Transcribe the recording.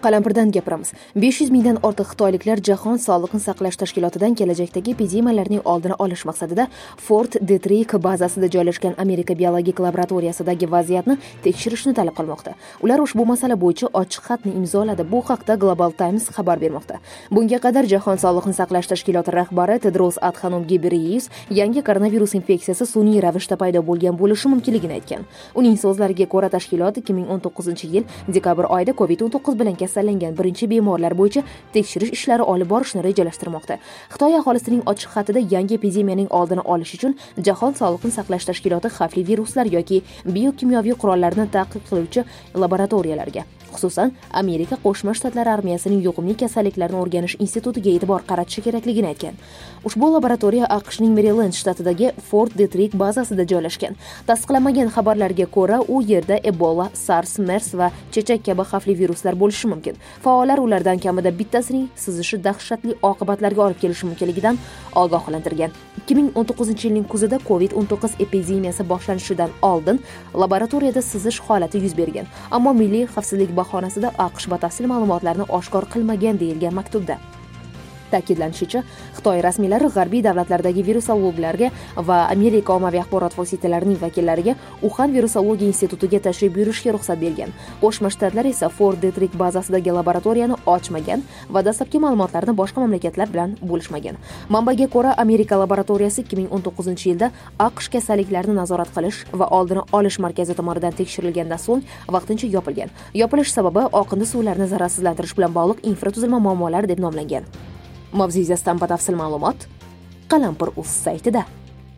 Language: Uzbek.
Qalampirdan gapiramiz. 500 mingdan ortiq xitoyliklar Jahon Sog'liqni saqlash tashkilotidan kelajakdagi epidemiyalarning oldini olish maqsadida Fort Detrick bazasida joylashgan Amerika biologik laboratoriyasidagi vaziyatni tekshirishni talab qilmoqda. Ular ushbu masala bo'yicha ochiq xatni imzoladi. Bu haqda Global Times xabar bermoqda. Bunga qadar Jahon Sog'liqni saqlash tashkiloti rahbari Tedros Adhanom Ghebreyesus yangi koronavirus infeksiyasi sun'iy ravishda paydo bo'lgan bo'lishi mumkinligini aytgan. Uning so'zlariga ko'ra, tashkilot 2019-yil dekabr oyida COVID-19 bilan kasallangan birinchi bemorlar bo'yicha tekshirish ishlari olib borishni rejalashtirmoqda. Xitoy aholisining ochiq xatida yangi epidemiyaning oldini olish uchun Jahon Sog'liqni saqlash tashkiloti xavfli viruslar yoki biokimyoviy qurollarni tadqiq qiluvchi laboratoriyalarga, xususan Amerika Qo'shma Shtatlari armiyasining yuqumli kasalliklarni o'rganish institutiga e'tibor qaratishi kerakligini aytgan. Ushbu laboratoriya AQShning Maryland shtatidagi Fort Detrick bazasida joylashgan. Tasdiqlanmagan xabarlarga ko'ra, u yerda Ebola, SARS, MERS va chechak kabi xavfli viruslar bo'lishi mumkin. Faollar ulardan kamida bittasining sizishi dahshatli oqibatlarga olib kelishi mumkinligidan ogohlantirgan. 2019-yilning kuzida COVID-19 epidemiyasi boshlanishidan oldin laboratoriyada sizish holati yuz bergan, ammo milliy xavfsizlik bahonasida AQSh batafsil ma'lumotlarni oshkor qilmagan deyilgan maktubda. Ta'kidlanishicha, Xitoy rasmiylari g'arbiy davlatlardagi virusologlarga va Amerika ommaviy axborot vositalarining vakillariga Uxan virusologiya institutiga tashrif buyurishga ruxsat bergan. Qo'shma Shtatlar esa Fort Detrick bazasidagi laboratoriyani ochmagan va dastlabki ma'lumotlarni boshqa mamlakatlar bilan bo'lishmagan. Manbaga ko'ra, Amerika laboratoriyasi 2019-yilda AQSh kasalliklarni nazorat qilish va oldini olish markazi tomonidan tekshirilgandan so'ng vaqtincha yopilgan. Yopilish sababi oqindi suvlarni zararsizlantirish bilan bog'liq infratuzilma muammolari deb nomlangan. Mavzu yuzasidan batafsil ma'lumot Qalampir.uz saytida.